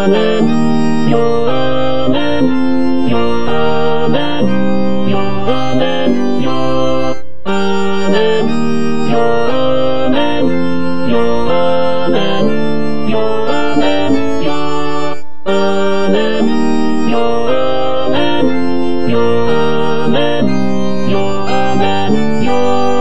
Amen. Jo, Amen. Jo, Amen. Jo, Amen. Jo, Amen. Jo, Amen. Jo, Amen. Jo, Amen. Jo, Amen. Jo, Amen. Jo, Amen. Jo, Amen. Jo.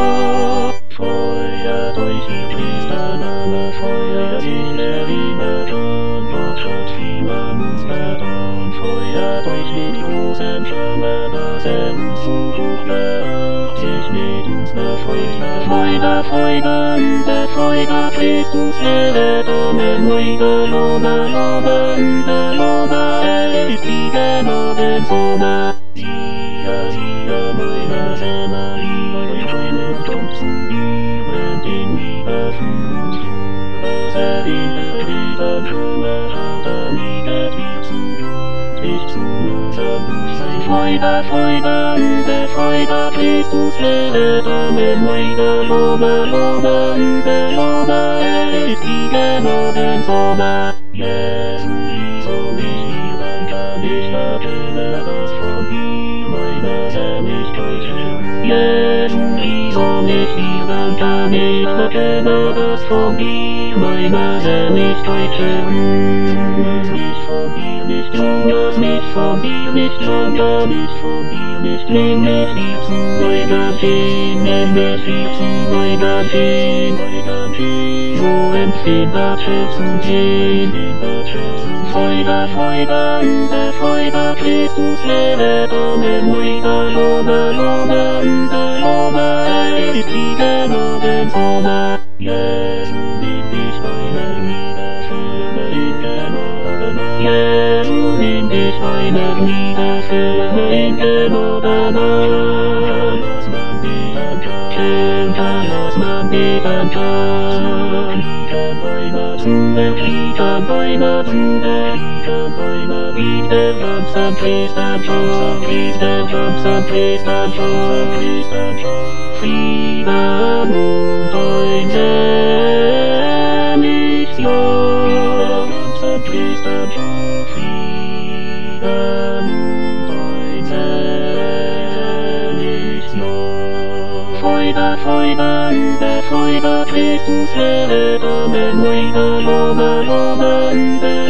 Feuert euch die Priestername, feuert sich der Liebe-Ton, Gott hat vielmals getan. Feuert euch mit großem Schirme, dass uns so hoch beacht sich mit uns befeuert. Befeuert Christus lebt, Amen. Lobe, er ist die Gnadensonne. Siehe, meine Stimme, liebe Freunde, tanzen, brennt in Liebe für uns. Lieben, Schuhe, hatte nie getrieben zu uns, nicht zu lösen durch sein Freude, Christus lebt, Amen. Lobe, er ist die Gnadensonne. Jesu, so mich lieben kann ich erkennen, das von ihm meine Seligkeit schön. Jesu, so mich lieben kann ich erkennen, das von ihm meine Seligkeit schön. Nicht von dir, nicht anders, nicht von dir, nicht anders, nicht von dir, nicht nimm mich dir zu Weitergehen, nimm mich dir zu Weitergehen, so empfindbar zu sehen. Freude, Christus lebt, Amen. Lobe, er ist die Gnadensonne. Jesu, nimm dich meine Liebe, fülle in Gnade. Jesu, nimm dich meine Liebe, fülle in Gnade. Lass man beten kann, lass man beten kann. Kriegen Bäume zu der Beat der Drums and praise and Frieden und ein seliges Jahr. Frieden und ein seliges Jahr. Freude, Christus lebt, Amen. Lobe,